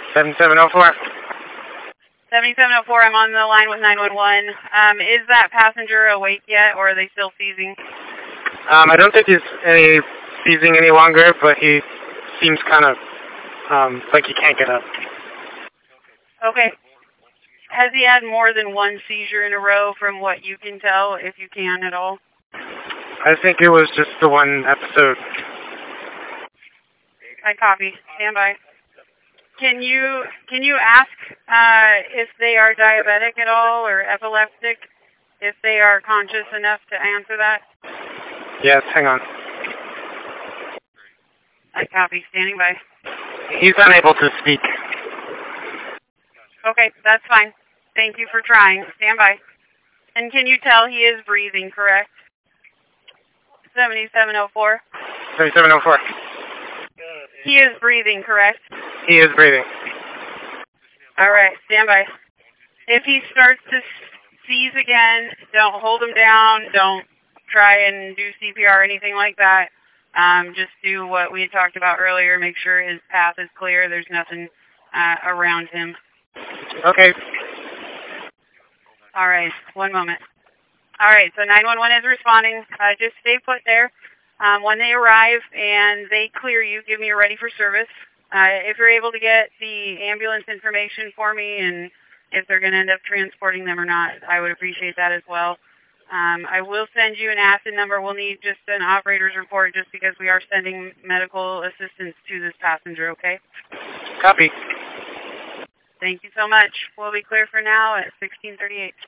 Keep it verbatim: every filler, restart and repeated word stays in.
seventy-seven oh four. seventy-seven oh four, I'm on the line with nine one one. Um, is that passenger awake yet, or are they still seizing? Um, I don't think he's any seizing any longer, but he seems kind of um, like he can't get up. Okay. Has he had more than one seizure in a row from what you can tell, if you can at all? I think it was just the one episode. I copy. Stand by. Can you can you ask uh, if they are diabetic at all or epileptic? If they are conscious enough to answer that? Yes, hang on. I copy. Standing by. He's unable to speak. Okay, that's fine. Thank you for trying. Stand by. And can you tell he is breathing, correct? seventy-seven oh four. seventy-seven oh four. He is breathing, correct? He is breathing. All right, stand by. If he starts to seize again, don't hold him down. Don't try and do C P R or anything like that. Um, just do what we had talked about earlier. Make sure his path is clear. There's nothing uh, around him. Okay. All right, one moment. All right, so nine one one is responding. Uh, just stay put there. Um, when they arrive and they clear you, give me a ready for service. Uh, if you're able to get the ambulance information for me and if they're going to end up transporting them or not, I would appreciate that as well. Um, I will send you an acid number. We'll need just an operator's report just because we are sending medical assistance to this passenger, okay? Copy. Thank you so much. We'll be clear for now at sixteen thirty-eight.